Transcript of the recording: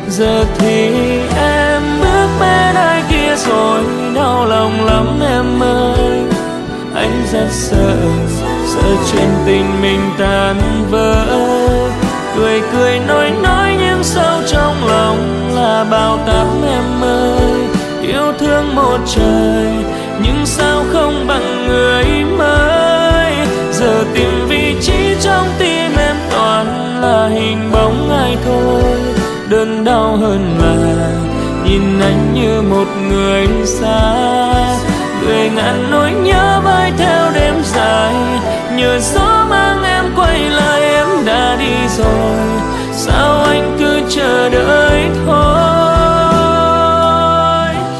Giờ thì em bước bên ai kia rồi, đau lòng lắm em ơi. Anh rất sợ, sợ chuyện tình mình tan vỡ. Cười cười nói nhưng sâu trong lòng là bao táp em ơi. Yêu thương một trời nhưng sao không bằng người mới. Giờ tìm vị trí trong tim em toàn là hình bóng ai thôi. Đớn đau hơn là nhìn anh như một người xa. Người ngàn nỗi nhớ bay theo đêm dài, nhờ gió mang em quay lại, em đã đi rồi sao anh cứ chờ đợi thôi.